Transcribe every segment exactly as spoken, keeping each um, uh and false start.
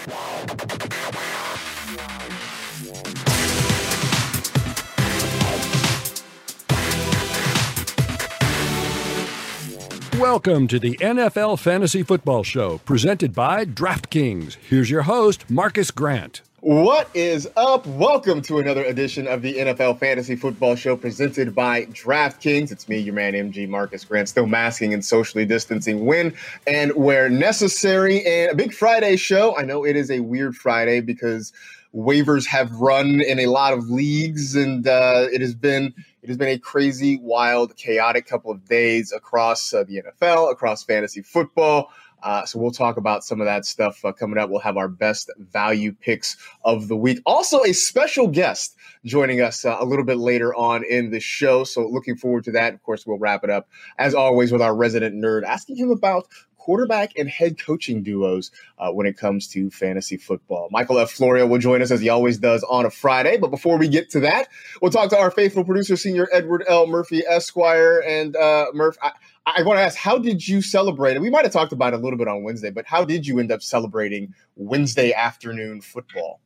Welcome to the N F L Fantasy Football Show, presented by DraftKings. Here's your host, Marcus Grant. What is up? Welcome to another edition of the N F L Fantasy Football Show presented by DraftKings. It's me, your man, M G Marcus Grant, still masking and socially distancing when and where necessary. And a big Friday show. I know it is a weird Friday because waivers have run in a lot of leagues, and uh, it has been it has been a crazy, wild, chaotic couple of days across uh, the N F L, across fantasy football. Uh, so we'll talk about some of that stuff uh, coming up. We'll have our best value picks of the week. Also, a special guest joining us uh, a little bit later on in the show. So looking forward to that. Of course, we'll wrap it up, as always, with our resident nerd, asking him about quarterback and head coaching duos uh, when it comes to fantasy football. Michael F. Florio will join us as he always does on a Friday. But before we get to that, we'll talk to our faithful producer, Senior Edward L. Murphy, Esquire. And uh, Murph, I, I want to ask, how did you celebrate it? We might have talked about it a little bit on Wednesday, but how did you end up celebrating Wednesday afternoon football?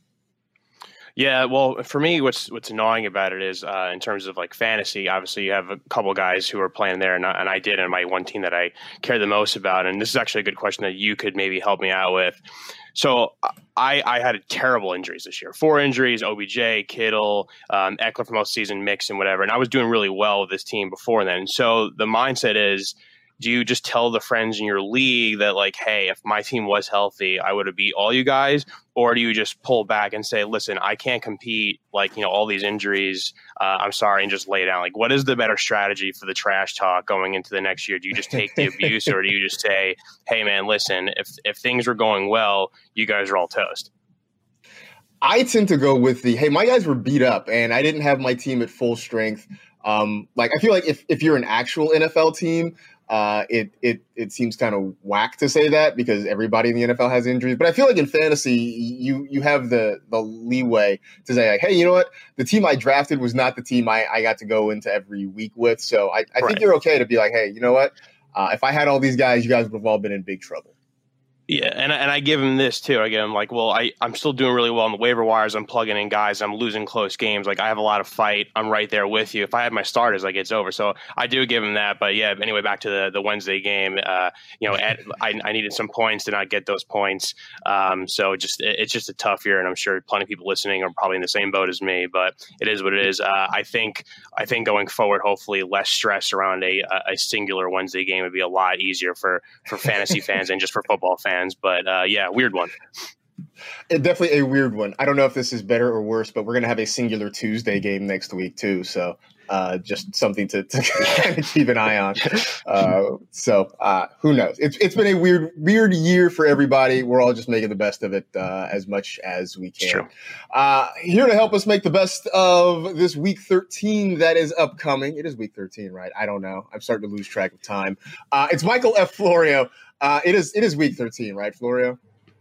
Yeah, well, for me, what's what's annoying about it is uh, in terms of like fantasy, obviously you have a couple of guys who are playing there, and I, and I did in my one team that I care the most about. And this is actually a good question that you could maybe help me out with. So I, I had terrible injuries this year, four injuries, O B J, Kittle, um, Eckler for most season, Mix and whatever. And I was doing really well with this team before then. So the mindset is, do you just tell the friends in your league that, like, hey, if my team was healthy, I would have beat all you guys? Or do you just pull back and say, listen, I can't compete, like, you know, all these injuries, uh, I'm sorry, and just lay down? Like, what is the better strategy for the trash talk going into the next year? Do you just take the abuse, or do you just say, hey, man, listen, if if things were going well, you guys are all toast? I tend to go with the, hey, my guys were beat up, and I didn't have my team at full strength. Um, like, I feel like if, if you're an actual N F L team, Uh, it it it seems kind of whack to say that because everybody in the N F L has injuries. But I feel like in fantasy, you you have the the leeway to say, like, hey, you know what? The team I drafted was not the team I, I got to go into every week with. So I, I right. think you're okay to be like, hey, you know what? Uh, if I had all these guys, you guys would have all been in big trouble. Yeah, and and I give him this too. I give him like, well, I, I'm still doing really well on the waiver wires. I'm plugging in guys. I'm losing close games. Like, I have a lot of fight. I'm right there with you. If I had my starters, like, it's over. So I do give him that. But yeah, anyway, back to the, the Wednesday game. Uh, you know, at, I, I needed some points, did not get those points. Um, so just it, it's just a tough year, and I'm sure plenty of people listening are probably in the same boat as me. But it is what it is. Uh, I think I think going forward, hopefully, less stress around a a singular Wednesday game would be a lot easier for for fantasy fans and just for football fans. But uh, yeah, weird one. It, definitely a weird one. I don't know if this is better or worse, but we're going to have a singular Tuesday game next week too. So uh, just something to, to kind of keep an eye on. Uh, so uh, who knows? It's it's been a weird weird year for everybody. We're all just making the best of it uh, as much as we can. Uh, here to help us make the best of this week thirteen that is upcoming. It is week thirteen, right? I don't know. I'm starting to lose track of time. Uh, it's Michael F. Florio. Uh, it is it is week thirteen, right, Florio?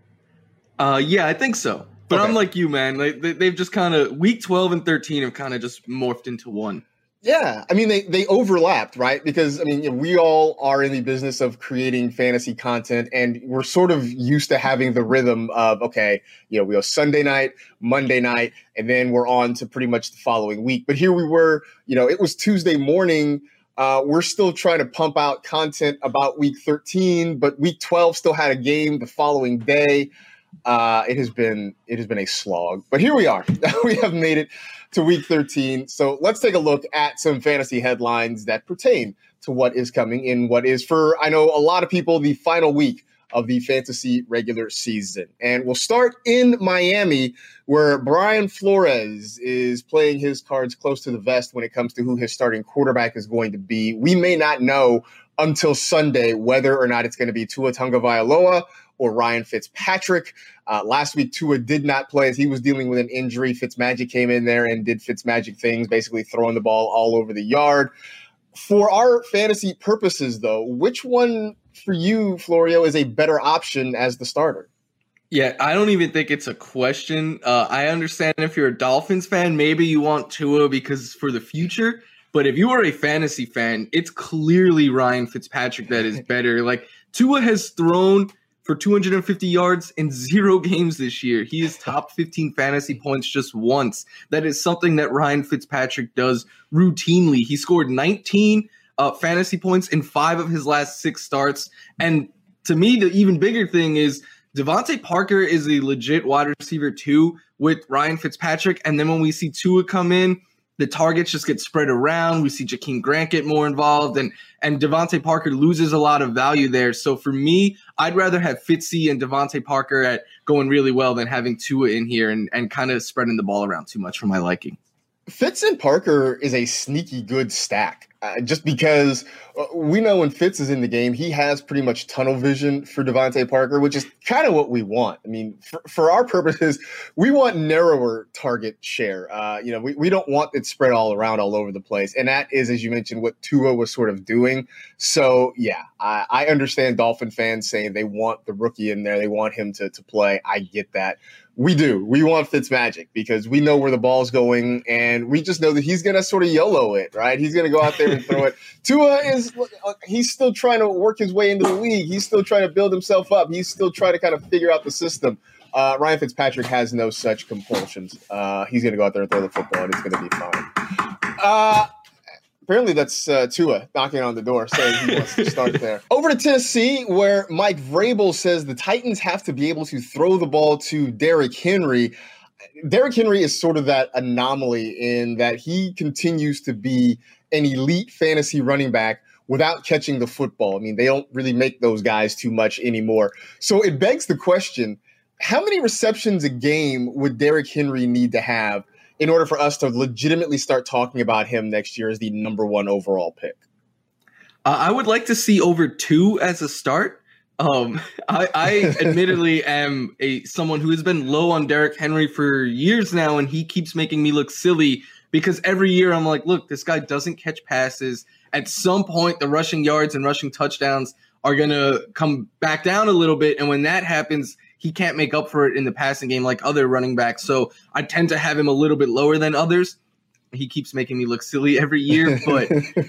Uh, yeah, I think so. But okay. I'm like you, man. Like they, they've just kind of week twelve and thirteen have kind of just morphed into one. Yeah, I mean they they overlapped, right? Because I mean we all are in the business of creating fantasy content, and we're sort of used to having the rhythm of okay, you know, we go Sunday night, Monday night, and then we're on to pretty much the following week. But here we were, you know, it was Tuesday morning. Uh, we're still trying to pump out content about week thirteen, but week twelve still had a game the following day. Uh, it has been it has been a slog, but here we are. We have made it to week thirteen. So let's take a look at some fantasy headlines that pertain to what is coming in what is, for I know a lot of people, the final week of the fantasy regular season. And we'll start in Miami, where Brian Flores is playing his cards close to the vest when it comes to who his starting quarterback is going to be. We may not know until Sunday whether or not it's going to be Tua Tagovailoa or Ryan Fitzpatrick. Uh, last week, Tua did not play as he was dealing with an injury. Fitzmagic came in there and did Fitzmagic things, basically throwing the ball all over the yard. For our fantasy purposes, though, which one for you, Florio, is a better option as the starter? Yeah, I don't even think it's a question. Uh, I understand if you're a Dolphins fan, maybe you want Tua because for the future. But if you are a fantasy fan, it's clearly Ryan Fitzpatrick that is better. Like, Tua has thrown for two hundred fifty yards in zero games this year. He is top fifteen fantasy points just once. That is something that Ryan Fitzpatrick does routinely. He scored nineteen uh, fantasy points in five of his last six starts. And to me, the even bigger thing is Devontae Parker is a legit wide receiver too with Ryan Fitzpatrick. And then when we see Tua come in, the targets just get spread around. We see Jakeem Grant get more involved, and and Devontae Parker loses a lot of value there. So for me, I'd rather have Fitzy and Devontae Parker at going really well than having Tua in here and, and kind of spreading the ball around too much for my liking. Fitz and Parker is a sneaky good stack. Uh, just because we know when Fitz is in the game, he has pretty much tunnel vision for Devontae Parker, which is kind of what we want. I mean, for, for our purposes, we want narrower target share. Uh, you know, we, we don't want it spread all around all over the place. And that is, as you mentioned, what Tua was sort of doing. So, yeah, I, I understand Dolphin fans saying they want the rookie in there. They want him to, to play. I get that. We do. We want Fitzmagic because we know where the ball's going, and we just know that he's going to sort of YOLO it, right? He's going to go out there and throw it. Tua is – he's still trying to work his way into the league. He's still trying to build himself up. He's still trying to kind of figure out the system. Uh, Ryan Fitzpatrick has no such compulsions. Uh, he's going to go out there and throw the football, and it's going to be fine. Uh Apparently that's uh, Tua knocking on the door saying he wants to start there. Over to Tennessee, where Mike Vrabel says the Titans have to be able to throw the ball to Derrick Henry. Derrick Henry is sort of that anomaly in that he continues to be an elite fantasy running back without catching the football. I mean, they don't really make those guys too much anymore. So it begs the question, how many receptions a game would Derrick Henry need to have in order for us to legitimately start talking about him next year as the number one overall pick? Uh, I would like to see over two as a start. Um, I, I admittedly am a someone who has been low on Derrick Henry for years now, and he keeps making me look silly because every year I'm like, look, this guy doesn't catch passes. At some point, the rushing yards and rushing touchdowns are going to come back down a little bit, and when that happens, he can't make up for it in the passing game like other running backs. So I tend to have him a little bit lower than others. He keeps making me look silly every year. But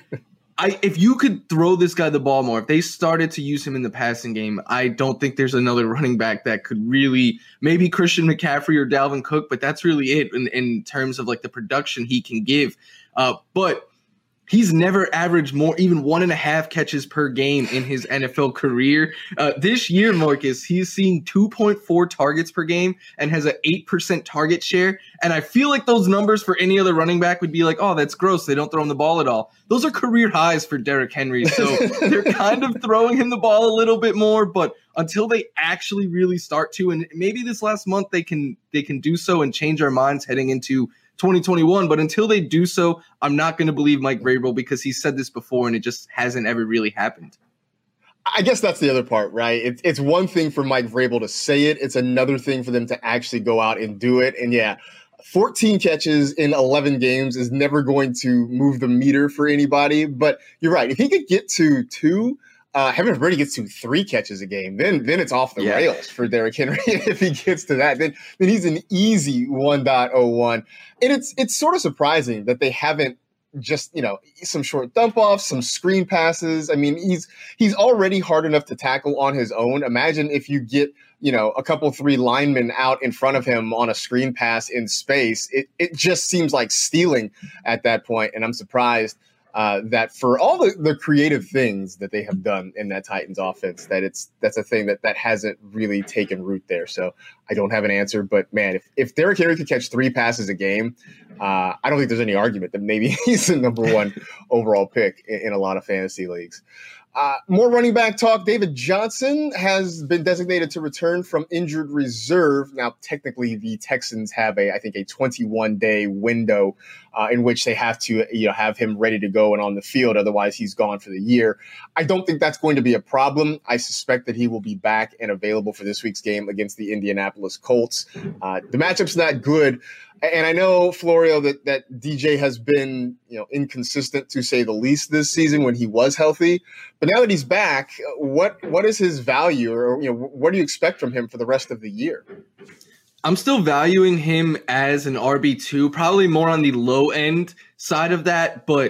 I, if you could throw this guy the ball more, if they started to use him in the passing game, I don't think there's another running back that could really, maybe Christian McCaffrey or Dalvin Cook, but that's really it in, in terms of like the production he can give. Uh, but he's never averaged more, even one and a half catches per game in his N F L career. Uh, this year, Marcus, he's seeing two point four targets per game and has an eight percent target share. And I feel like those numbers for any other running back would be like, oh, that's gross. They don't throw him the ball at all. Those are career highs for Derrick Henry. So they're kind of throwing him the ball a little bit more, but until they actually really start to, and maybe this last month they can they can do so and change our minds heading into twenty twenty-one, but until they do so, I'm not going to believe Mike Vrabel because he said this before and it just hasn't ever really happened. I guess that's the other part, right? It's it's one thing for Mike Vrabel to say it. It's another thing for them to actually go out and do it. And yeah, fourteen catches in eleven games is never going to move the meter for anybody. But you're right. If he could get to two, Uh, heaven forbid he gets to three catches a game, then then it's off the yeah. rails for Derrick Henry. If he gets to that, then then he's an easy one point oh one. And it's it's sort of surprising that they haven't just, you know, some short dump offs, some screen passes. I mean, he's he's already hard enough to tackle on his own. Imagine if you get, you know, a couple three linemen out in front of him on a screen pass in space. It it just seems like stealing at that point, and I'm surprised Uh, that for all the, the creative things that they have done in that Titans offense, that it's that's a thing that, that hasn't really taken root there. So I don't have an answer. But, man, if, if Derrick Henry could catch three passes a game, uh, I don't think there's any argument that maybe he's the number one overall pick in, in a lot of fantasy leagues. Uh, more running back talk. David Johnson has been designated to return from injured reserve. Now, technically, the Texans have a, I think, a twenty-one day window uh, in which they have to, you know, have him ready to go and on the field. Otherwise, he's gone for the year. I don't think that's going to be a problem. I suspect that he will be back and available for this week's game against the Indianapolis Colts. Uh, the matchup's not good. And I know, Florio, that, that D J has been, you know, inconsistent to say the least this season when he was healthy. But now that he's back, what what is his value, or you know, what do you expect from him for the rest of the year? I'm still valuing him as an R B two, probably more on the low end side of that. But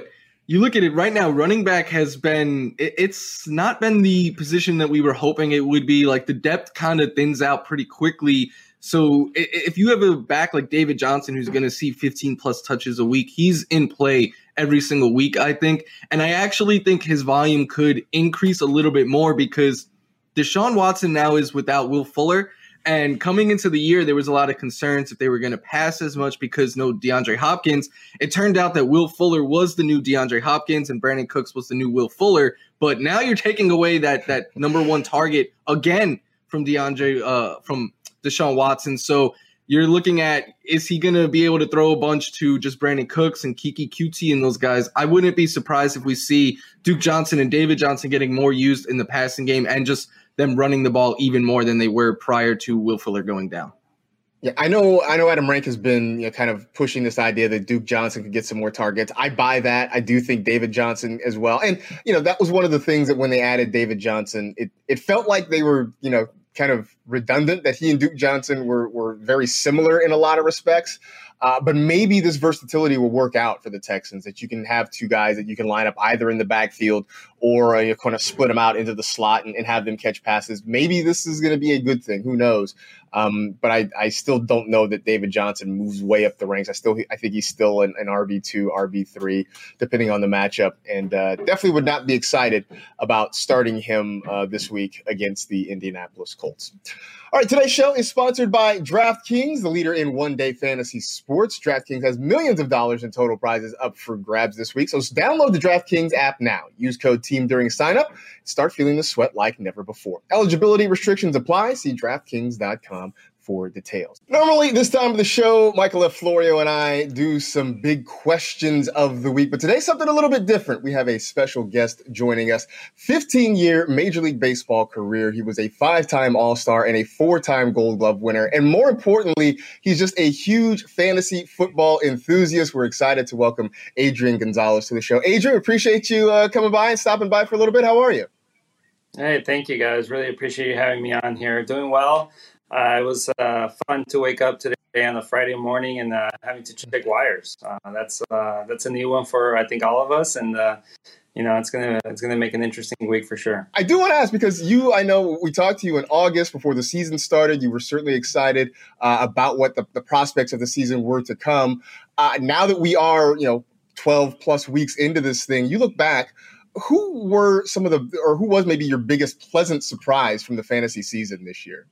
you look at it right now, running back has been, it, it's not been the position that we were hoping it would be. Like the depth kind of thins out pretty quickly. So if you have a back like David Johnson, who's going to see fifteen plus touches a week, he's in play every single week, I think. And I actually think his volume could increase a little bit more because Deshaun Watson now is without Will Fuller. And coming into the year, there was a lot of concerns if they were going to pass as much because no DeAndre Hopkins. It turned out that Will Fuller was the new DeAndre Hopkins and Brandon Cooks was the new Will Fuller. But now you're taking away that that number one target again from DeAndre, uh, from Deshaun Watson. So you're looking at, is he going to be able to throw a bunch to just Brandon Cooks and Kiki Kuti and those guys? I wouldn't be surprised if we see Duke Johnson and David Johnson getting more used in the passing game and just them running the ball even more than they were prior to Will Fuller going down. Yeah, I know I know Adam Rank has been, you know, kind of pushing this idea that Duke Johnson could get some more targets. I buy that. I do think David Johnson as well. And, you know, that was one of the things that when they added David Johnson, it, it felt like they were, you know, kind of redundant, that he and Duke Johnson were were very similar in a lot of respects. Uh, but maybe this versatility will work out for the Texans, that you can have two guys that you can line up either in the backfield or uh, you kind of split them out into the slot and, and have them catch passes. Maybe this is going to be a good thing. Who knows? Um, but I, I still don't know that David Johnson moves way up the ranks. I still I think he's still an, an R B two, R B three, depending on the matchup, and uh, definitely would not be excited about starting him uh, this week against the Indianapolis Colts. All right, today's show is sponsored by DraftKings, the leader in one-day fantasy sports. DraftKings has millions of dollars in total prizes up for grabs this week, so download the DraftKings app now. Use code TEAM during sign-up. Start feeling the sweat like never before. Eligibility restrictions apply. See DraftKings dot com for details. Normally, this time of the show, Michael F. Florio and I do some big questions of the week, but today something a little bit different. We have a special guest joining us. fifteen-year Major League Baseball career. He was a five-time All-Star and a four-time Gold Glove winner. And more importantly, he's just a huge fantasy football enthusiast. We're excited to welcome Adrian Gonzalez to the show. Adrian, appreciate you uh, coming by and stopping by for a little bit. How are you? Hey, thank you, guys. Really appreciate you having me on here. Doing well. Uh, it was uh, fun to wake up today on a Friday morning and uh, having to check wires. Uh, that's uh, that's a new one for, I think, all of us, and uh, you know, it's gonna it's gonna make an interesting week for sure. I do want to ask, because you, I know we talked to you in August before the season started. You were certainly excited uh, about what the, the prospects of the season were to come. Uh, now that we are, you know, twelve plus weeks into this thing, you look back. Who were some of the, or who was maybe your biggest pleasant surprise from the fantasy season this year?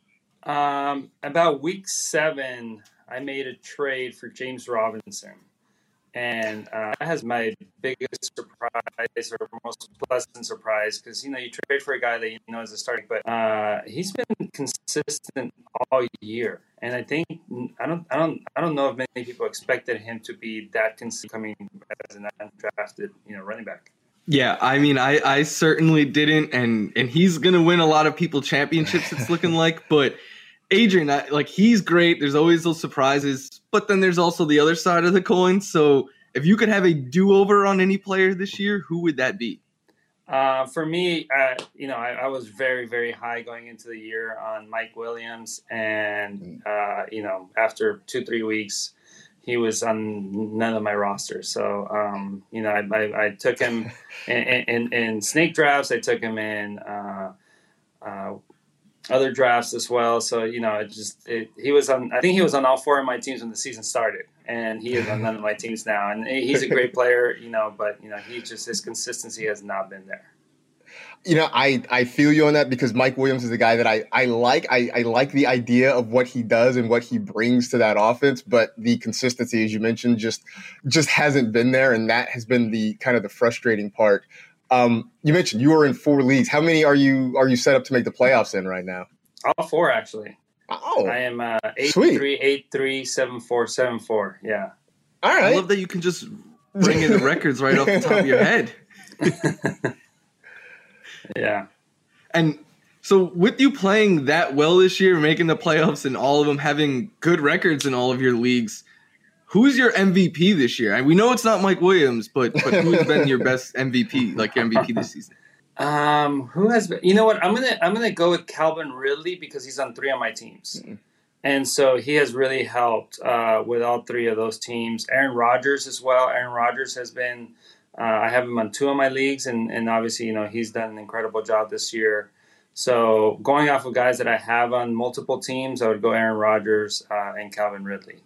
Um, about week seven, I made a trade for James Robinson, and uh, that has my biggest surprise or most pleasant surprise, because you know you trade for a guy that you know is a starting, but uh, he's been consistent all year, and I think I don't I don't I don't know if many people expected him to be that consistent coming as an undrafted you know running back. Yeah, I mean, I, I certainly didn't, and and he's going to win a lot of people championships, it's looking like. But Adrian, I, like, he's great. There's always those surprises, but then there's also the other side of the coin. So if you could have a do-over on any player this year, who would that be? Uh, for me, uh, you know, I, I was very, very high going into the year on Mike Williams, and uh, you know, after two, three weeks, he was on none of my rosters. So, um, you know, I, I, I took him in, in, in snake drafts. I took him in uh, uh, other drafts as well. So, you know, it just it, he was on. I think he was on all four of my teams when the season started, and he is on none of my teams now. And he's a great player, you know, but you know, he just his consistency has not been there. You know, I, I feel you on that, because Mike Williams is a guy that I, I like. I, I like the idea of what he does and what he brings to that offense, but the consistency, as you mentioned, just just hasn't been there, and that has been the kind of the frustrating part. Um, you mentioned you were in four leagues. How many are you are you set up to make the playoffs in right now? All four, actually. Oh, I am uh, eight sweet. three eight three seven four seven four. Yeah. All right. I love that you can just bring in the records right off the top of your head. Yeah. And so with you playing that well this year, making the playoffs and all of them, having good records in all of your leagues, who's your M V P this year? And we know it's not Mike Williams, but but who's been your best M V P, like your M V P this season? Um, who has been? You know what? I'm gonna I'm gonna go with Calvin Ridley, because he's on three of my teams, mm-hmm. and so he has really helped uh, with all three of those teams. Aaron Rodgers as well. Aaron Rodgers has been Uh, I have him on two of my leagues, and, and obviously, you know, he's done an incredible job this year. So going off of guys that I have on multiple teams, I would go Aaron Rodgers uh, and Calvin Ridley.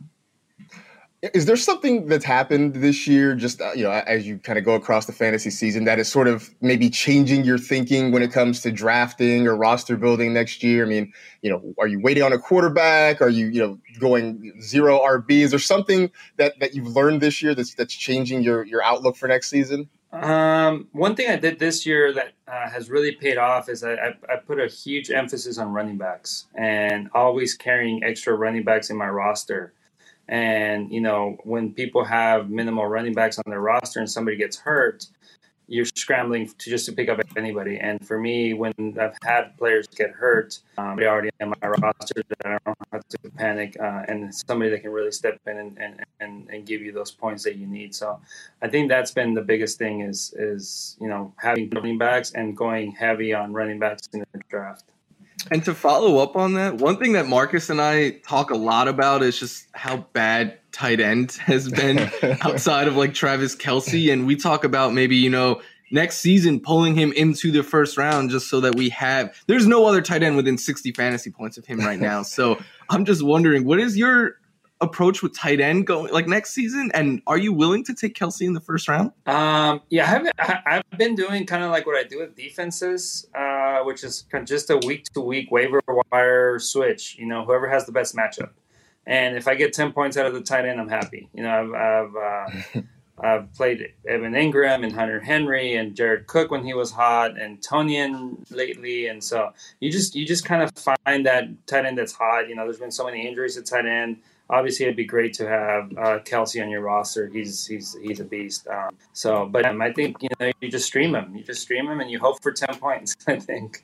Is there something that's happened this year, just uh, you know, as you kind of go across the fantasy season, that is sort of maybe changing your thinking when it comes to drafting or roster building next year? I mean, you know, are you waiting on a quarterback? Are you, you know, going zero R B? Is there something that, that you've learned this year that's that's changing your your outlook for next season? Um, one thing I did this year that uh, has really paid off is I, I, I put a huge emphasis on running backs and always carrying extra running backs in my roster. And, you know, when people have minimal running backs on their roster and somebody gets hurt, you're scrambling to just to pick up anybody. And for me, when I've had players get hurt, um, they already in my roster that I don't have to panic, uh, and somebody that can really step in and, and, and, and give you those points that you need. So I think that's been the biggest thing is, is, you know, having running backs and going heavy on running backs in the draft. And to follow up on that, one thing that Marcus and I talk a lot about is just how bad tight end has been outside of like Travis Kelce. And we talk about maybe, you know, next season pulling him into the first round just so that we have – there's no other tight end within sixty fantasy points of him right now. So I'm just wondering, what is your approach with tight end going like next season? And are you willing to take Kelce in the first round? Um, yeah, I haven't, I, I've been doing kind of like what I do with defenses, uh, which is kind of just a week to week waiver wire switch. You know, whoever has the best matchup, and if I get ten points out of the tight end, I'm happy. You know, I've I've, uh, I've played Evan Ingram and Hunter Henry and Jared Cook when he was hot, and Tonyan lately, and so you just you just kind of find that tight end that's hot. You know, there's been so many injuries at tight end. Obviously, it'd be great to have uh, Kelce on your roster. He's he's he's a beast. Um, so, but um, I think you know you just stream him. You just stream him, and you hope for ten points. I think.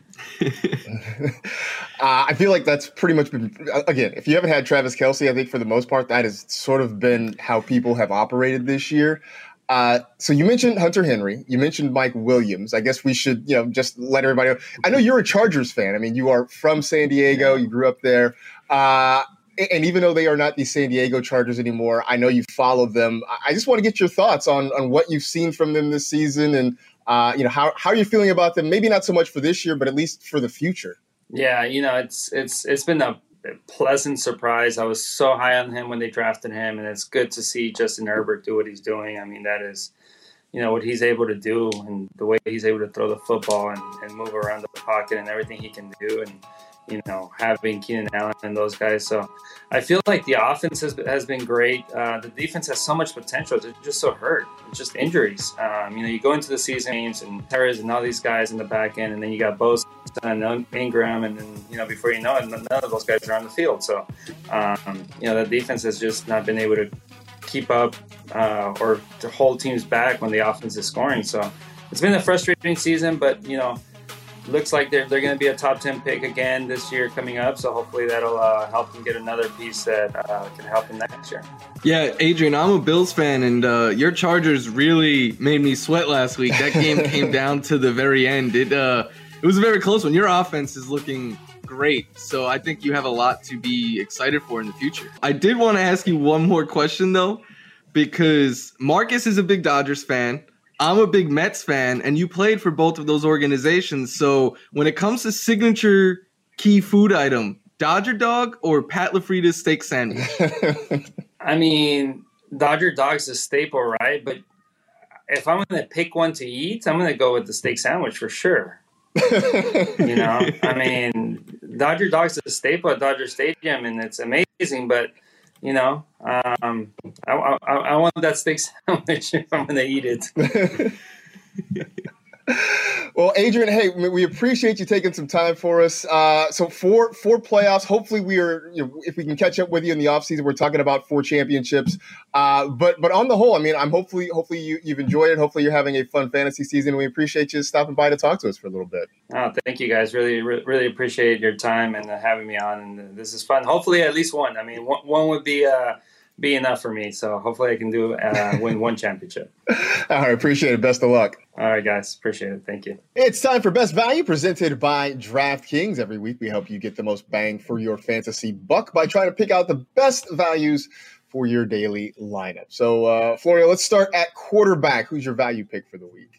uh, I feel like that's pretty much been again. If you haven't had Travis Kelce, I think for the most part that has sort of been how people have operated this year. Uh, so you mentioned Hunter Henry. You mentioned Mike Williams. I guess we should you know just let everybody know. I know you're a Chargers fan. I mean, you are from San Diego. You grew up there. Uh, And even though they are not the San Diego Chargers anymore, I know you followed them. I just want to get your thoughts on, on what you've seen from them this season, and uh, you know how how are you feeling about them? Maybe not so much for this year, but at least for the future. Yeah, you know it's it's it's been a pleasant surprise. I was so high on him when they drafted him, and it's good to see Justin Herbert do what he's doing. I mean, that is, you know, what he's able to do and the way he's able to throw the football and, and move around the pocket and everything he can do, and you know, having Keenan Allen and those guys. So I feel like the offense has, has been great. Uh, the defense has so much potential. They're just so hurt. It's just injuries. Um, you know, you go into the season games and Terrence and all these guys in the back end, and then you got Bosa and Ingram, and then, you know, before you know it, none of those guys are on the field. So, um, you know, the defense has just not been able to keep up uh, or to hold teams back when the offense is scoring. So it's been a frustrating season, but, you know, looks like they're they're going to be a top ten pick again this year coming up. So hopefully that'll uh, help them get another piece that uh, can help them next year. Yeah, Adrian, I'm a Bills fan, and uh, your Chargers really made me sweat last week. That game came down to the very end. It uh, it was a very close one. Your offense is looking great, so I think you have a lot to be excited for in the future. I did want to ask you one more question, though, because Marcus is a big Dodgers fan. I'm a big Mets fan, and you played for both of those organizations. So when it comes to signature key food item, Dodger dog or Pat LaFrieda's steak sandwich? I mean, Dodger dog's a staple, right? But if I'm going to pick one to eat, I'm going to go with the steak sandwich for sure. You know, I mean, Dodger dog's a staple at Dodger Stadium, and it's amazing, but you know, um, I, I, I want that steak sandwich if I'm going to eat it. Well, Adrian, hey, we appreciate you taking some time for us. Uh, so for for playoffs, hopefully we are, you know, if we can catch up with you in the offseason, we're talking about four championships. Uh, but but on the whole, I mean, I'm hopefully hopefully you, you've enjoyed it. Hopefully you're having a fun fantasy season. We appreciate you stopping by to talk to us for a little bit. Oh, thank you guys. Really, re- really appreciate your time and uh, having me on. And this is fun. Hopefully at least one. I mean, one, one would be uh, be enough for me. So hopefully I can do uh, win one championship. All right, appreciate it. Best of luck. All right, guys. Appreciate it. Thank you. It's time for Best Value, presented by DraftKings. Every week we help you get the most bang for your fantasy buck by trying to pick out the best values for your daily lineup. So, uh, Florio, let's start at quarterback. Who's your value pick for the week?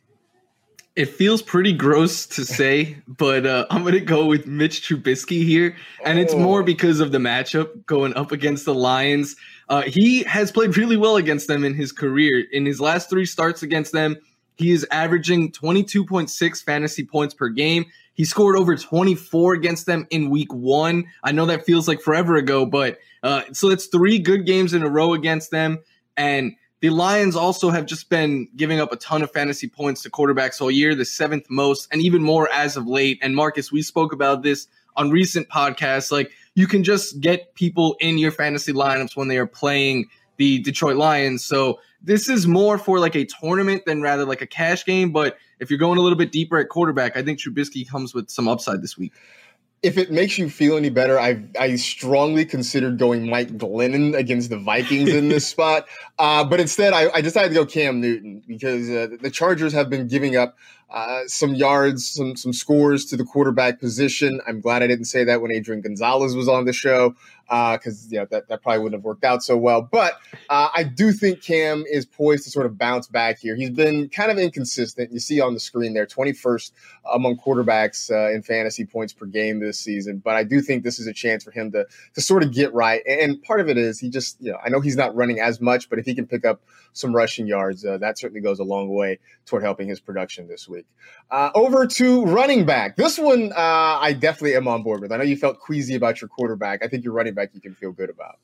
It feels pretty gross to say, but uh, I'm going to go with Mitch Trubisky here. And it's more because of the matchup going up against the Lions. Uh, he has played really well against them in his career. In his last three starts against them, he is averaging twenty-two point six fantasy points per game. He scored over twenty-four against them in week one. I know that feels like forever ago, but uh, so it's three good games in a row against them. And the Lions also have just been giving up a ton of fantasy points to quarterbacks all year, the seventh most, and even more as of late. And Marcus, we spoke about this on recent podcasts. Like, you can just get people in your fantasy lineups when they are playing the Detroit Lions. So this is more for like a tournament than rather like a cash game. But if you're going a little bit deeper at quarterback, I think Trubisky comes with some upside this week. If it makes you feel any better, I I strongly considered going Mike Glennon against the Vikings in this spot. Uh, but instead, I, I decided to go Cam Newton because uh, the Chargers have been giving up uh, some yards, some some scores to the quarterback position. I'm glad I didn't say that when Adrian Gonzalez was on the show because uh, you know, that, that probably wouldn't have worked out so well. But uh, I do think Cam is poised to sort of bounce back here. He's been kind of inconsistent. You see on the screen there, twenty-first among quarterbacks uh, in fantasy points per game this season. But I do think this is a chance for him to to sort of get right. And part of it is he just, you know, I know he's not running as much, but if he can pick up some rushing yards, uh, that certainly goes a long way toward helping his production this week. Uh, over to running back. This one uh, I definitely am on board with. I know you felt queasy about your quarterback. I think your running back you can feel good about.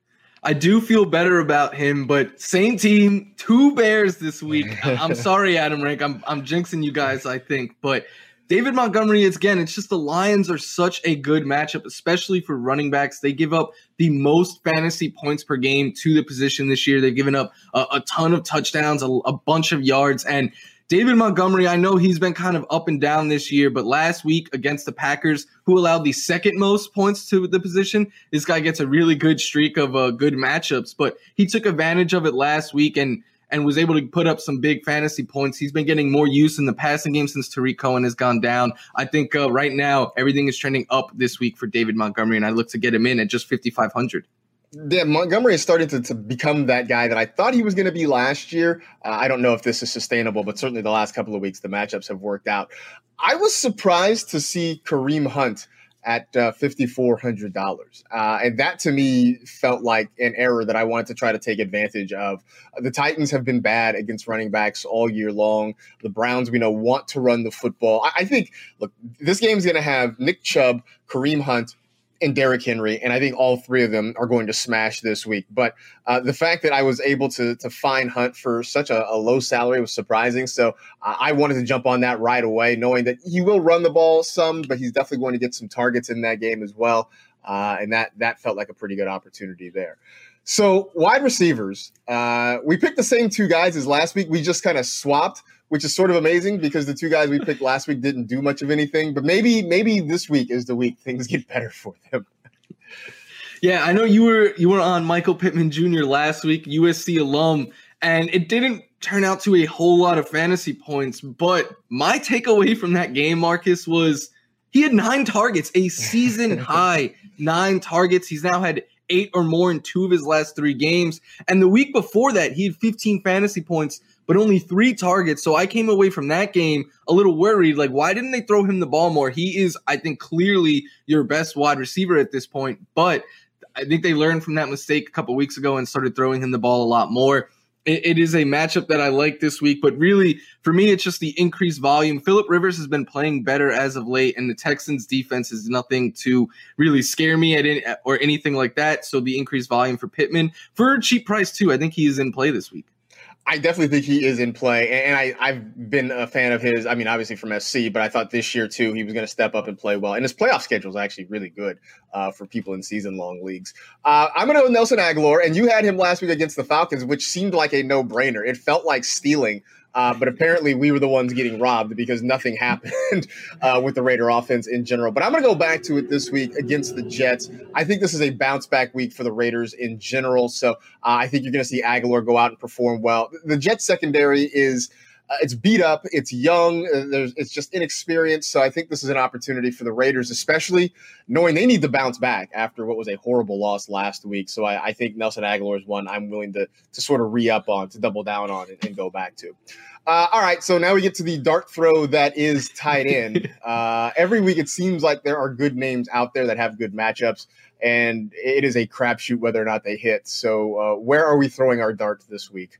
I do feel better about him, but same team, two Bears this week. I'm sorry, Adam Rank. I'm I'm jinxing you guys, I think. But David Montgomery, is again, it's just the Lions are such a good matchup, especially for running backs. They give up the most fantasy points per game to the position this year. They've given up a, a ton of touchdowns, a, a bunch of yards, and David Montgomery, I know he's been kind of up and down this year, but last week against the Packers, who allowed the second most points to the position, this guy gets a really good streak of uh, good matchups, but he took advantage of it last week and and was able to put up some big fantasy points. He's been getting more use in the passing game since Tariq Cohen has gone down. I think uh, right now everything is trending up this week for David Montgomery, and I look to get him in at just fifty-five hundred. Yeah, Montgomery is starting to, to become that guy that I thought he was going to be last year. Uh, I don't know if this is sustainable, but certainly the last couple of weeks, the matchups have worked out. I was surprised to see Kareem Hunt at uh, five thousand four hundred dollars. Uh, and that to me felt like an error that I wanted to try to take advantage of. The Titans have been bad against running backs all year long. The Browns, we know, want to run the football. I, I think, look, this game's going to have Nick Chubb, Kareem Hunt, and Derrick Henry, and I think all three of them are going to smash this week. But uh, the fact that I was able to to find Hunt for such a, a low salary was surprising. So uh, I wanted to jump on that right away, knowing that he will run the ball some, but he's definitely going to get some targets in that game as well. Uh, and that that felt like a pretty good opportunity there. So wide receivers, uh, we picked the same two guys as last week. We just kind of swapped, which is sort of amazing because the two guys we picked last week didn't do much of anything. But maybe maybe this week is the week things get better for them. Yeah, I know you were you were on Michael Pittman Junior last week, U S C alum, and it didn't turn out to a whole lot of fantasy points. But my takeaway from that game, Marcus, was he had nine targets, a season high nine targets. He's now had eight or more in two of his last three games. And the week before that, he had fifteen fantasy points, but only three targets. So I came away from that game a little worried. Like, why didn't they throw him the ball more? He is, I think, clearly your best wide receiver at this point. But I think they learned from that mistake a couple weeks ago and started throwing him the ball a lot more. It, it is a matchup that I like this week. But really, for me, it's just the increased volume. Phillip Rivers has been playing better as of late, and the Texans' defense is nothing to really scare me at any, or anything like that. So the increased volume for Pittman, for a cheap price too, I think he is in play this week. I definitely think he is in play, and I, I've been a fan of his. I mean, obviously from S C, but I thought this year too he was going to step up and play well. And his playoff schedule is actually really good uh, for people in season-long leagues. Uh, I'm going to go Nelson Agholor, and you had him last week against the Falcons, which seemed like a no-brainer. It felt like stealing. Uh, but apparently we were the ones getting robbed because nothing happened uh, with the Raider offense in general. But I'm going to go back to it this week against the Jets. I think this is a bounce-back week for the Raiders in general. So uh, I think you're going to see Agholor go out and perform well. The Jets secondary is uh, it's beat up, it's young, uh, there's, it's just inexperienced. So I think this is an opportunity for the Raiders, especially knowing they need to bounce back after what was a horrible loss last week. So I, I think Nelson Aguilar is one I'm willing to to sort of re-up on, to double down on, and, and go back to. Uh, all right, so now we get to the dart throw that is tight end. Uh, every week it seems like there are good names out there that have good matchups, and it is a crapshoot whether or not they hit. So uh, where are we throwing our dart this week?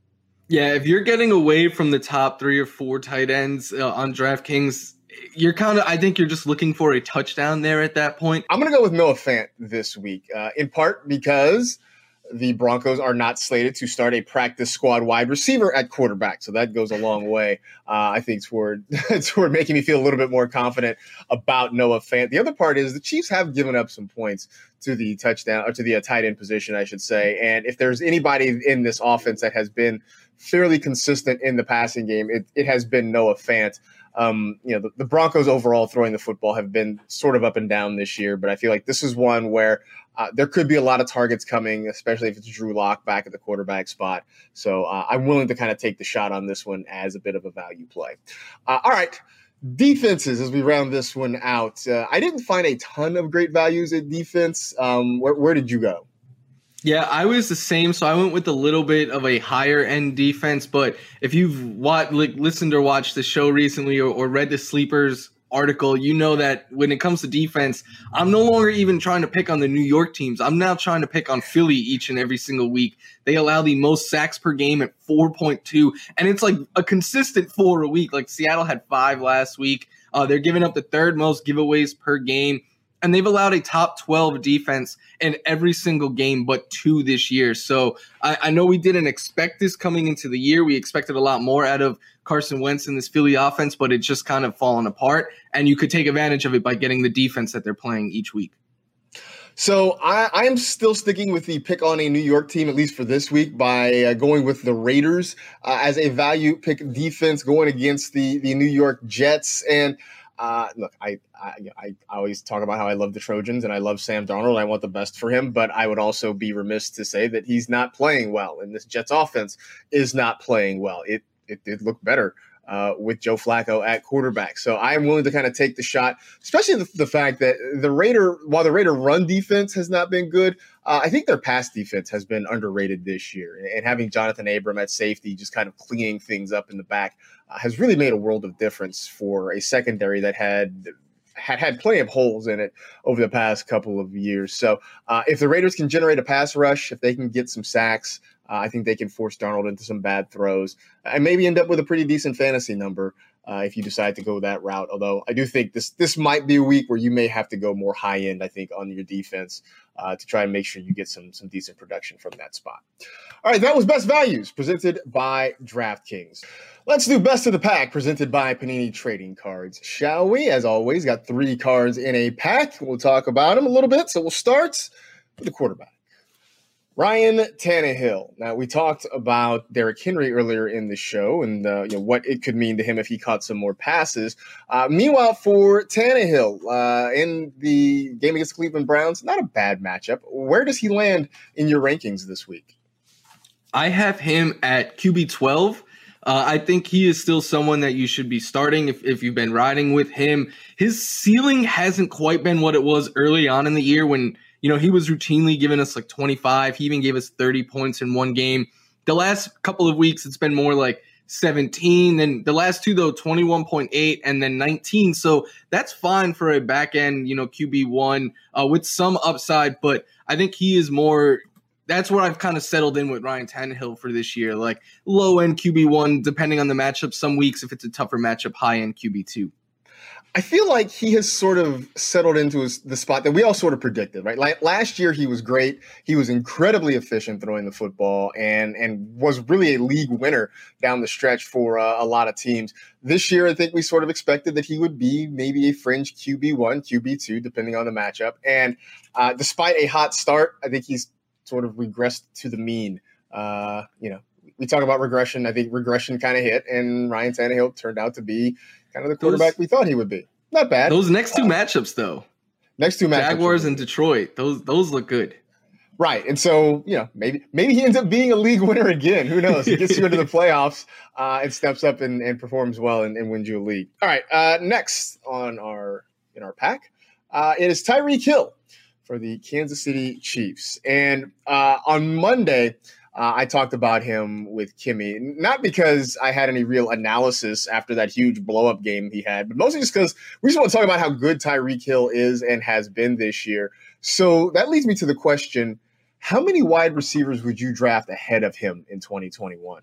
Yeah, if you're getting away from the top three or four tight ends uh, on DraftKings, you're kind of, I think you're just looking for a touchdown there at that point. I'm going to go with Noah Fant this week, uh, in part because the Broncos are not slated to start a practice squad wide receiver at quarterback. So that goes a long way, uh, I think, toward, toward making me feel a little bit more confident about Noah Fant. The other part is the Chiefs have given up some points to the touchdown, or to the uh, tight end position, I should say. And if there's anybody in this offense that has been fairly consistent in the passing game, it, it has been Noah Fant. Um, you know, the, the Broncos overall throwing the football have been sort of up and down this year, but I feel like this is one where uh, there could be a lot of targets coming, especially if it's Drew Lock back at the quarterback spot. So uh, I'm willing to kind of take the shot on this one as a bit of a value play. Uh, all right. Defenses, as we round this one out. Uh, I didn't find a ton of great values at defense. Um, where, where did you go? Yeah, I was the same. So I went with a little bit of a higher end defense. But if you've watched, like, listened or watched the show recently, or, or read the Sleepers article, you know that when it comes to defense, I'm no longer even trying to pick on the New York teams. I'm now trying to pick on Philly each and every single week. They allow the most sacks per game at four point two, and it's like a consistent four a week. Like Seattle had five last week. Uh, they're giving up the third most giveaways per game. And they've allowed a top twelve defense in every single game but two this year. So I, I know we didn't expect this coming into the year. We expected a lot more out of Carson Wentz in this Philly offense, but it's just kind of fallen apart. And you could take advantage of it by getting the defense that they're playing each week. So I, I am still sticking with the pick on a New York team, at least for this week, by uh, going with the Raiders uh, as a value pick defense going against the, the New York Jets. And Uh, look, I, I I always talk about how I love the Trojans and I love Sam Darnold. I want the best for him, but I would also be remiss to say that he's not playing well, and this Jets offense is not playing well. It it did look better uh, with Joe Flacco at quarterback, so I am willing to kind of take the shot, especially the, the fact that the Raider, while the Raider run defense has not been good, uh, I think their pass defense has been underrated this year, and having Jonathan Abram at safety, just kind of cleaning things up in the back, Uh, has really made a world of difference for a secondary that had had had plenty of holes in it over the past couple of years. So uh, if the Raiders can generate a pass rush, if they can get some sacks, uh, I think they can force Darnold into some bad throws and maybe end up with a pretty decent fantasy number uh, if you decide to go that route. Although I do think this this might be a week where you may have to go more high end, I think, on your defense uh, to try and make sure you get some some decent production from that spot. All right, that was Best Values presented by DraftKings. Let's do Best of the Pack presented by Panini Trading Cards, shall we? As always, got three cards in a pack. We'll talk about them a little bit. So we'll start with the quarterback, Ryan Tannehill. Now, we talked about Derrick Henry earlier in the show and uh, you know, what it could mean to him if he caught some more passes. Uh, meanwhile, for Tannehill uh, in the game against the Cleveland Browns, not a bad matchup. Where does he land in your rankings this week? I have him at Q B twelve. Uh, I think he is still someone that you should be starting if, if you've been riding with him. His ceiling hasn't quite been what it was early on in the year when, you know, he was routinely giving us like twenty-five. He even gave us thirty points in one game. The last couple of weeks, it's been more like seventeen. Then the last two, though, twenty-one point eight and then nineteen. So that's fine for a back end, you know, Q B one uh, with some upside. But I think he is more – that's what I've kind of settled in with Ryan Tannehill for this year, like low-end Q B one, depending on the matchup. Some weeks, if it's a tougher matchup, high-end Q B two. I feel like he has sort of settled into his, the spot that we all sort of predicted, right? Like last year, he was great. He was incredibly efficient throwing the football and, and was really a league winner down the stretch for uh, a lot of teams. This year, I think we sort of expected that he would be maybe a fringe Q B one, Q B two, depending on the matchup. And uh, despite a hot start, I think he's sort of regressed to the mean. Uh, you know, we talk about regression. I think regression kind of hit, and Ryan Tannehill turned out to be kind of the quarterback those, we thought he would be. Not bad. Those next two uh, matchups, though. Next two matchups. Jaguars and Detroit. Those those look good. Right. And so, you know, maybe maybe he ends up being a league winner again. Who knows? He gets you into the playoffs uh, and steps up and, and performs well and, and wins you a league. All right. Uh, next on our in our pack, uh, it is Tyreek Hill for the Kansas City Chiefs. And uh, on Monday, uh, I talked about him with Kimmy, not because I had any real analysis after that huge blow-up game he had, but mostly just because we just want to talk about how good Tyreek Hill is and has been this year. So that leads me to the question, how many wide receivers would you draft ahead of him in twenty twenty-one?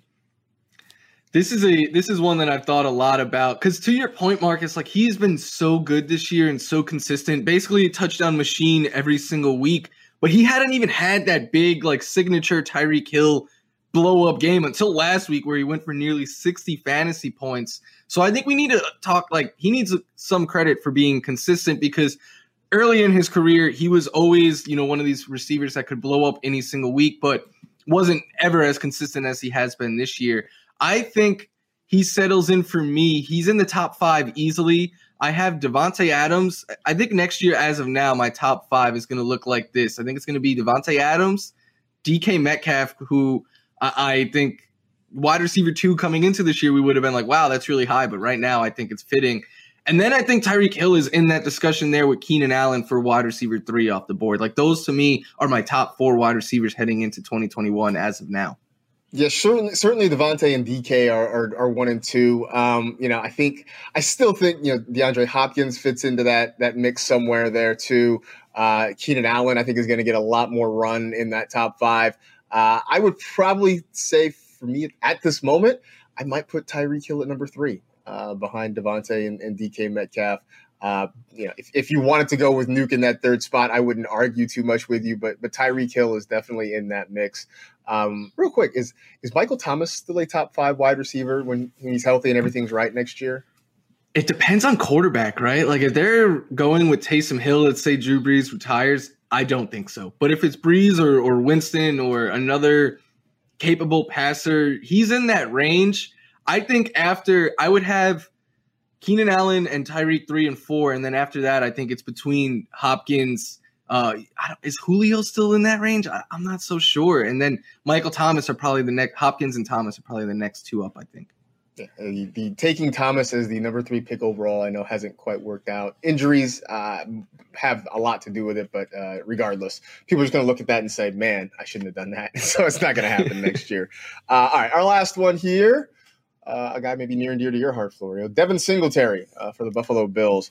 This is a this is one that I've thought a lot about because to your point, Marcus, like he's been so good this year and so consistent, basically a touchdown machine every single week. But he hadn't even had that big like signature Tyreek Hill blow up game until last week where he went for nearly sixty fantasy points. So I think we need to talk like he needs some credit for being consistent because early in his career, he was always, you know, one of these receivers that could blow up any single week, but wasn't ever as consistent as he has been this year. I think he settles in for me. He's in the top five easily. I have Davante Adams. I think next year, as of now, my top five is going to look like this. I think it's going to be Davante Adams, D K Metcalf, who I, I think wide receiver two coming into this year, we would have been like, wow, that's really high. But right now, I think it's fitting. And then I think Tyreek Hill is in that discussion there with Keenan Allen for wide receiver three off the board. Like those to me are my top four wide receivers heading into twenty twenty-one as of now. Yeah, certainly, certainly Davante and D K are, are are one and two. Um, you know, I think I still think you know DeAndre Hopkins fits into that that mix somewhere there too. Uh, Keenan Allen, I think, is going to get a lot more run in that top five. Uh, I would probably say for me at this moment, I might put Tyreek Hill at number three. Uh, behind Davante and, and D K Metcalf. Uh, you know, if, if you wanted to go with Nuke in that third spot, I wouldn't argue too much with you, but but Tyreek Hill is definitely in that mix. Um, real quick, is is Michael Thomas still a top five wide receiver when he's healthy and everything's right next year? It depends on quarterback, right? Like if they're going with Taysom Hill, let's say Drew Brees retires, I don't think so. But if it's Brees or, or Winston or another capable passer, he's in that range. I think after I would have Keenan Allen and Tyreek three and four, and then after that, I think it's between Hopkins. Uh, I don't, is Julio still in that range? I, I'm not so sure. And then Michael Thomas are probably the next. Hopkins and Thomas are probably the next two up, I think. Yeah, the, the taking Thomas as the number three pick overall, I know hasn't quite worked out. Injuries uh, have a lot to do with it, but uh, regardless, people are just going to look at that and say, "Man, I shouldn't have done that." So it's not going to happen next year. Uh, all right, our last one here. Uh, a guy maybe near and dear to your heart, Florio, Devin Singletary uh, for the Buffalo Bills.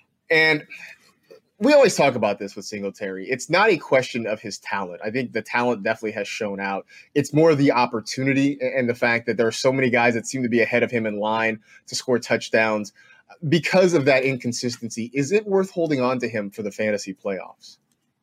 And we always talk about this with Singletary. It's not a question of his talent. I think the talent definitely has shown out. It's more the opportunity and the fact that there are so many guys that seem to be ahead of him in line to score touchdowns. Because of that inconsistency, is it worth holding on to him for the fantasy playoffs?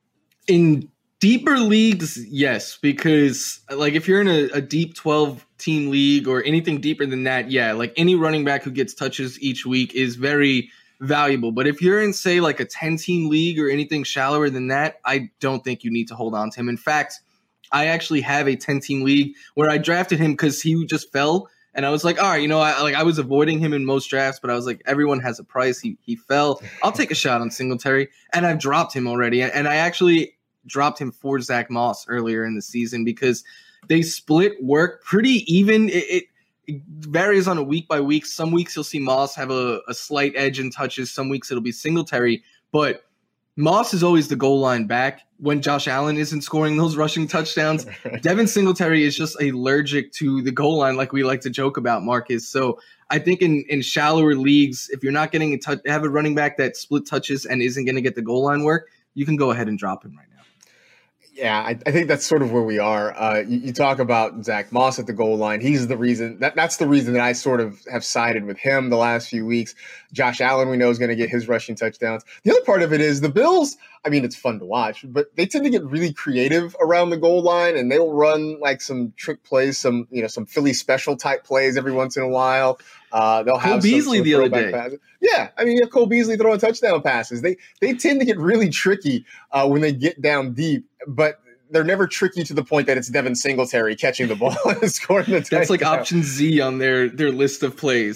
In deeper leagues, yes, because like if you're in a, a deep twelve team league or anything deeper than that, yeah, like any running back who gets touches each week is very valuable. But if you're in, say, like a ten team league or anything shallower than that, I don't think you need to hold on to him. In fact, I actually have a ten team league where I drafted him because he just fell. And I was like, all right, you know, I like I was avoiding him in most drafts, but I was like, everyone has a price. He he fell. I'll take a shot on Singletary. And I've dropped him already. And I actually dropped him for Zach Moss earlier in the season because they split work pretty even. It, it, it varies on a week by week. Some weeks you'll see Moss have a, a slight edge in touches. Some weeks it'll be Singletary. But Moss is always the goal line back when Josh Allen isn't scoring those rushing touchdowns. Devin Singletary is just allergic to the goal line, like we like to joke about, Marcus. So I think in, in shallower leagues, if you're not getting a touch, have a running back that split touches and isn't going to get the goal line work, you can go ahead and drop him right now. Yeah, I, I think that's sort of where we are. Uh, you, you talk about Zach Moss at the goal line. He's the reason that that's the reason that I sort of have sided with him the last few weeks. Josh Allen, we know, is going to get his rushing touchdowns. The other part of it is the Bills. I mean, it's fun to watch, but they tend to get really creative around the goal line, and they'll run like some trick plays, some you know, some Philly special type plays every once in a while. Uh, they'll have Cole Beasley some, some the other day. passes. Yeah, I mean, you have Cole Beasley throwing touchdown passes. They they tend to get really tricky uh, when they get down deep, but they're never tricky to the point that it's Devin Singletary catching the ball and scoring the touchdown. That's like option Z on their their list of plays.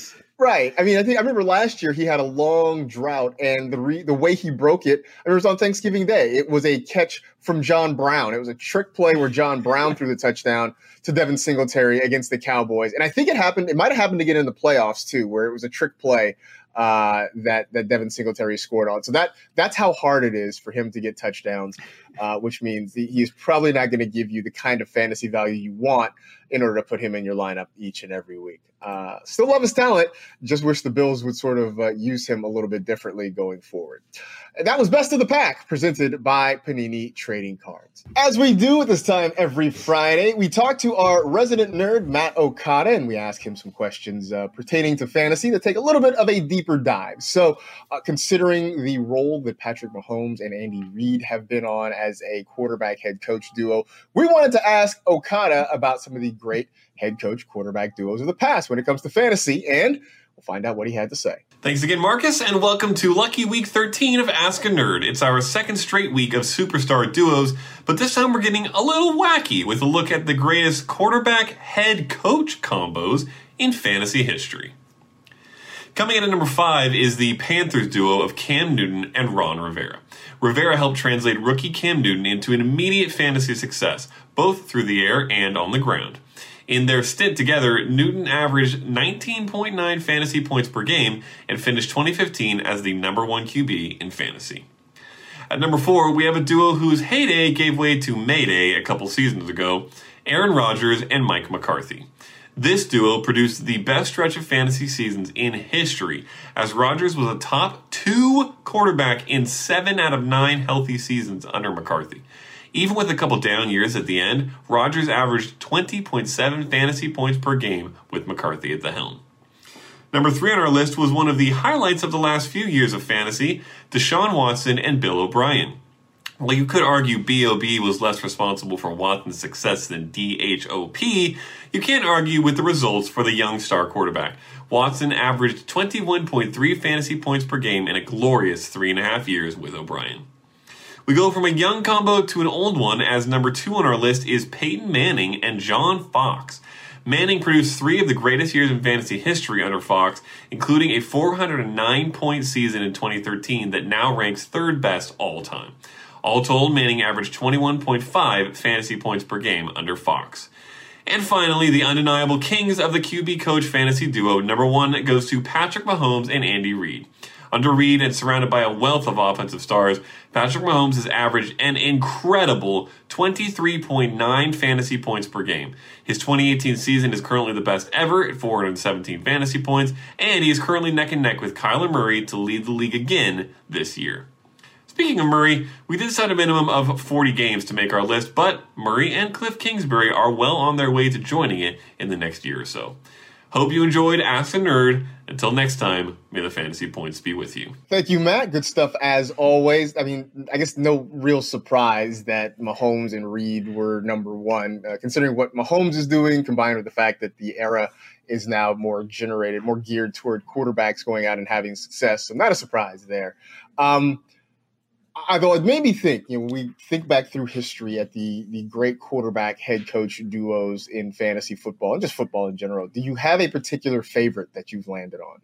Right. I mean, I think I remember last year he had a long drought, and the re, the way he broke it, it was on Thanksgiving Day. It was a catch from John Brown. It was a trick play where John Brown threw the touchdown to Devin Singletary against the Cowboys. And I think it happened, it might have happened again in the playoffs too, where it was a trick play uh, that, that Devin Singletary scored on. So that that's how hard it is for him to get touchdowns, uh, which means he's probably not going to give you the kind of fantasy value you want in order to put him in your lineup each and every week. Uh, still love his talent. Just wish the Bills would sort of uh, use him a little bit differently going forward. And that was Best of the Pack, presented by Panini Trading Cards. As we do at this time every Friday, we talk to our resident nerd, Matt Okada, and we ask him some questions uh, pertaining to fantasy that take a little bit of a deeper dive. So uh, considering the role that Patrick Mahomes and Andy Reid have been on as a quarterback head coach duo, we wanted to ask Okada about some of the great head coach quarterback duos of the past when it comes to fantasy, and we'll find out what he had to say. Thanks again, Marcus, and welcome to Lucky Week thirteen of Ask a Nerd. It's our second straight week of superstar duos, but this time we're getting a little wacky with a look at the greatest quarterback head coach combos in fantasy history. Coming in at number five is the Panthers duo of Cam Newton and Ron Rivera. Rivera helped translate rookie Cam Newton into an immediate fantasy success, both through the air and on the ground. In their stint together, Newton averaged nineteen point nine fantasy points per game and finished twenty fifteen as the number one Q B in fantasy. At number four, we have a duo whose heyday gave way to Mayday a couple seasons ago, Aaron Rodgers and Mike McCarthy. This duo produced the best stretch of fantasy seasons in history, as Rodgers was a top two quarterback in seven out of nine healthy seasons under McCarthy. Even with a couple down years at the end, Rodgers averaged twenty point seven fantasy points per game with McCarthy at the helm. Number three on our list was one of the highlights of the last few years of fantasy, Deshaun Watson and Bill O'Brien. While you could argue B O B was less responsible for Watson's success than D H O P, you can't argue with the results for the young star quarterback. Watson averaged twenty-one point three fantasy points per game in a glorious three and a half years with O'Brien. We go from a young combo to an old one, as number two on our list is Peyton Manning and John Fox. Manning produced three of the greatest years in fantasy history under Fox, including a four hundred nine point season in twenty thirteen that now ranks third best all time. All told, Manning averaged twenty-one point five fantasy points per game under Fox. And finally, the undeniable kings of the Q B coach fantasy duo, number one goes to Patrick Mahomes and Andy Reid. Under Reid and surrounded by a wealth of offensive stars, Patrick Mahomes has averaged an incredible twenty-three point nine fantasy points per game. His twenty eighteen season is currently the best ever at four hundred seventeen fantasy points, and he is currently neck and neck with Kyler Murray to lead the league again this year. Speaking of Murray, we did set a minimum of forty games to make our list, but Murray and Cliff Kingsbury are well on their way to joining it in the next year or so. Hope you enjoyed Ask a Nerd. Until next time, may the fantasy points be with you. Thank you, Matt. Good stuff as always. I mean, I guess no real surprise that Mahomes and Reid were number one, uh, considering what Mahomes is doing, combined with the fact that the era is now more generated, more geared toward quarterbacks going out and having success. So not a surprise there. Um, Although it made me think, you know, when we think back through history at the the great quarterback head coach duos in fantasy football and just football in general, do you have a particular favorite that you've landed on?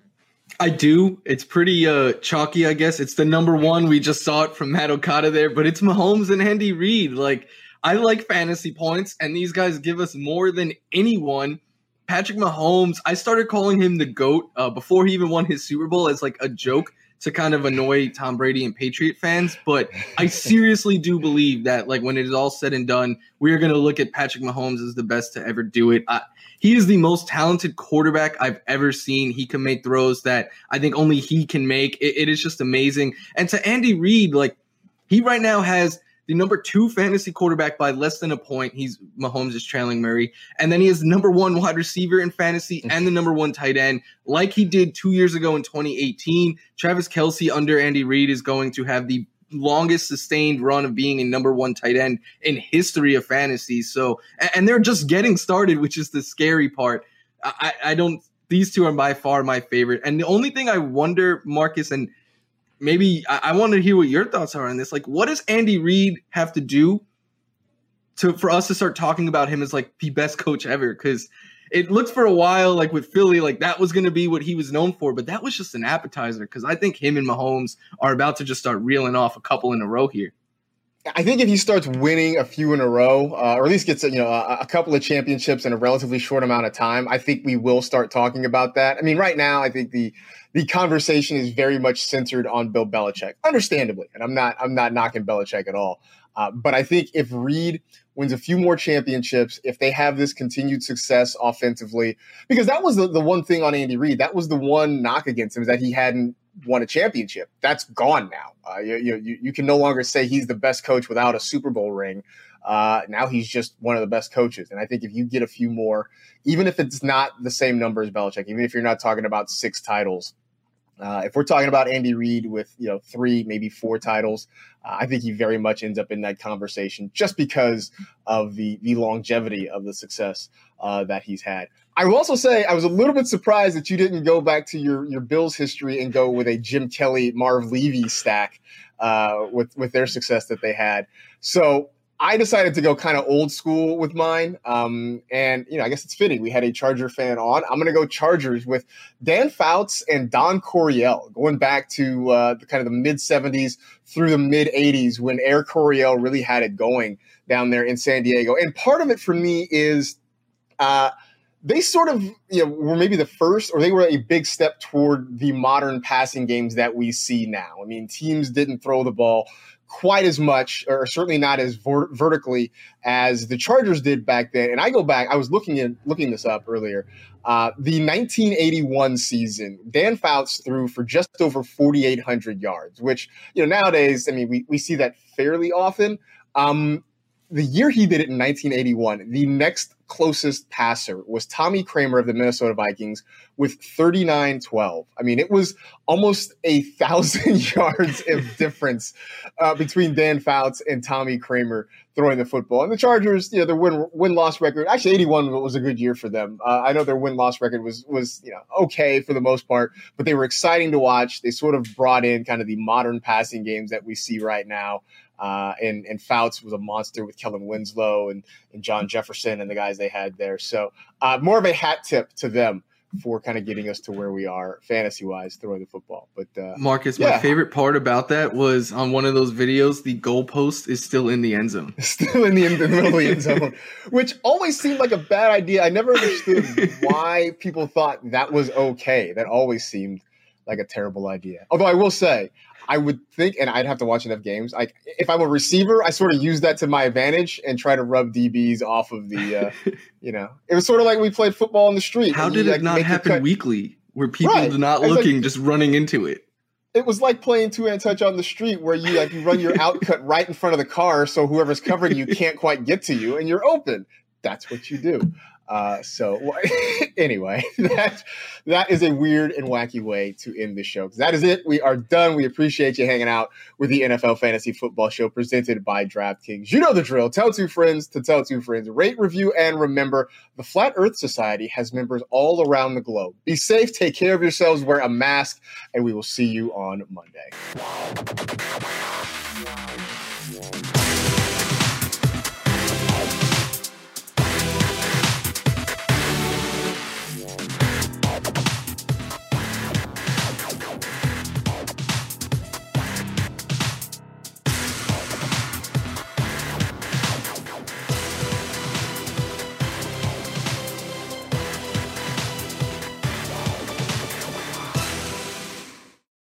I do. It's pretty uh, chalky, I guess. It's the number one. We just saw it from Matt Okada there, but it's Mahomes and Andy Reid. Like, I like fantasy points, and these guys give us more than anyone. Patrick Mahomes, I started calling him the GOAT uh, before he even won his Super Bowl as like a joke to kind of annoy Tom Brady and Patriot fans. But I seriously do believe that, like, when it is all said and done, we are going to look at Patrick Mahomes as the best to ever do it. I, he is the most talented quarterback I've ever seen. He can make throws that I think only he can make. It, it is just amazing. And to Andy Reid, like, he right now has the number two fantasy quarterback by less than a point. He's Mahomes is trailing Murray. And then he has the number one wide receiver in fantasy and the number one tight end, like he did two years ago in twenty eighteen. Travis Kelce under Andy Reid is going to have the longest sustained run of being a number one tight end in history of fantasy. So, and they're just getting started, which is the scary part. I, I don't, these two are by far my favorite. And the only thing I wonder, Marcus, and maybe I, I want to hear what your thoughts are on this. Like, what does Andy Reid have to do to for us to start talking about him as like the best coach ever? Because it looked for a while like with Philly, like that was going to be what he was known for, but that was just an appetizer because I think him and Mahomes are about to just start reeling off a couple in a row here. I think if he starts winning a few in a row, uh, or at least gets you know a, a couple of championships in a relatively short amount of time, I think we will start talking about that. I mean, right now, I think the the conversation is very much centered on Bill Belichick, understandably, and I'm not I'm not knocking Belichick at all. Uh, but I think if Reid wins a few more championships, if they have this continued success offensively, because that was the, the one thing on Andy Reid, that was the one knock against him, is that he hadn't won a championship. That's gone now. Uh, you, you, you can no longer say he's the best coach without a Super Bowl ring. Uh, now he's just one of the best coaches. And I think if you get a few more, even if it's not the same number as Belichick, even if you're not talking about six titles, Uh, if we're talking about Andy Reid with, you know, three, maybe four titles, uh, I think he very much ends up in that conversation just because of the the longevity of the success uh, that he's had. I will also say I was a little bit surprised that you didn't go back to your, your Bills history and go with a Jim Kelly, Marv Levy stack uh, with, with their success that they had. So I decided to go kind of old school with mine. Um, and, you know, I guess it's fitting. We had a Charger fan on. I'm going to go Chargers with Dan Fouts and Don Coryell, going back to uh, the kind of the mid seventies through the mid eighties when Air Coryell really had it going down there in San Diego. And part of it for me is uh, they sort of, you know, were maybe the first, or they were a big step toward the modern passing games that we see now. I mean, teams didn't throw the ball quite as much, or certainly not as ver- vertically as the Chargers did back then. And I go back, I was looking at looking this up earlier. Uh, the nineteen eighty-one season, Dan Fouts threw for just over forty-eight hundred yards, which, you know, nowadays, I mean, we, we see that fairly often. Um, the year he did it in nineteen eighty-one, the next closest passer was Tommy Kramer of the Minnesota Vikings with thirty-nine twelve. I mean, it was almost a thousand yards of difference uh, between Dan Fouts and Tommy Kramer throwing the football. And the Chargers, you know, their win win loss record, actually eighty-one was a good year for them. Uh, I know their win loss record was was you know okay for the most part, but they were exciting to watch. They sort of brought in kind of the modern passing games that we see right now. Uh, and, and Fouts was a monster with Kellen Winslow and, and John Jefferson and the guys they had there. So uh, more of a hat tip to them for kind of getting us to where we are fantasy-wise throwing the football. But uh, Marcus, yeah. my favorite part about that was on one of those videos, the goalpost is still in the end zone. Still in the, in the middle of the end zone, which always seemed like a bad idea. I never understood why people thought that was okay. That always seemed like a terrible idea. Although I will say, I would think, and I'd have to watch enough games, like if I'm a receiver, I sort of use that to my advantage and try to rub D Bs off of the, uh, you know, it was sort of like we played football on the street. How did you, it like, not happen weekly where people right. are not it's looking, like, just running into it? It was like playing two-hand touch on the street where you like you run your out cut right in front of the car so whoever's covering you can't quite get to you and you're open. That's what you do. Uh, so anyway, that that is a weird and wacky way to end the show. That is it. We are done. We appreciate you hanging out with the N F L Fantasy Football Show presented by DraftKings. You know the drill. Tell two friends to tell two friends. Rate, review, and remember, the Flat Earth Society has members all around the globe. Be safe. Take care of yourselves. Wear a mask, and we will see you on Monday.